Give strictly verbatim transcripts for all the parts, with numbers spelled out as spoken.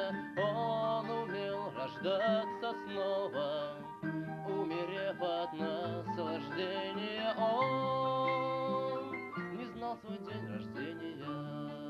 Он умел рождаться снова, умерев от наслаждения. Он не знал свой день рождения.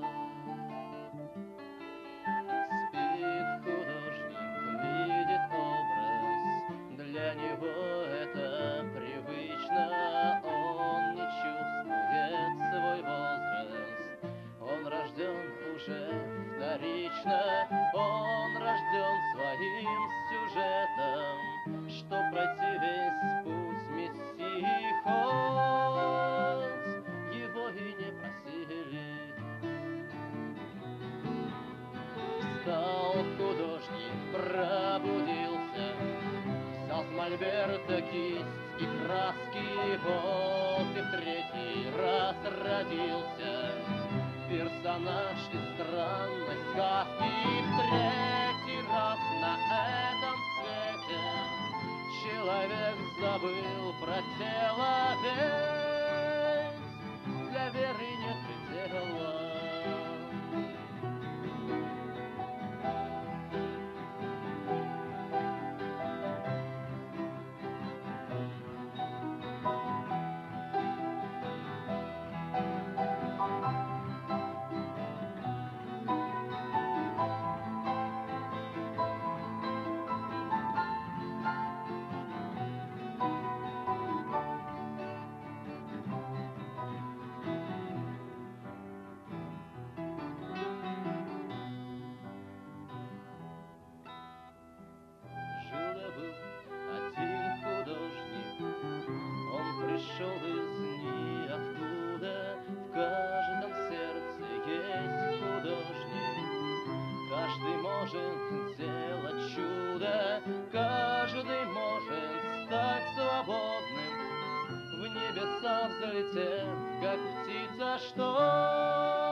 Спит художник, видит образ, для него это привычно. Он не чувствует свой возраст, он рожден уже вторично. Он рожден своим сюжетом, что пройти весь путь Мессии хоть его и не просили. Встал художник, пробудился, взял с мольберта кисть и краски. Вот и в третий раз родился персонаж из странной сказки. В третий раз на этом свете человек забыл про тело, ведь для веры нет предела. Пришел из ниоткуда, в каждом сердце есть художник. Каждый может сделать чудо, каждый может стать свободным, в небеса взлетев, как птица, что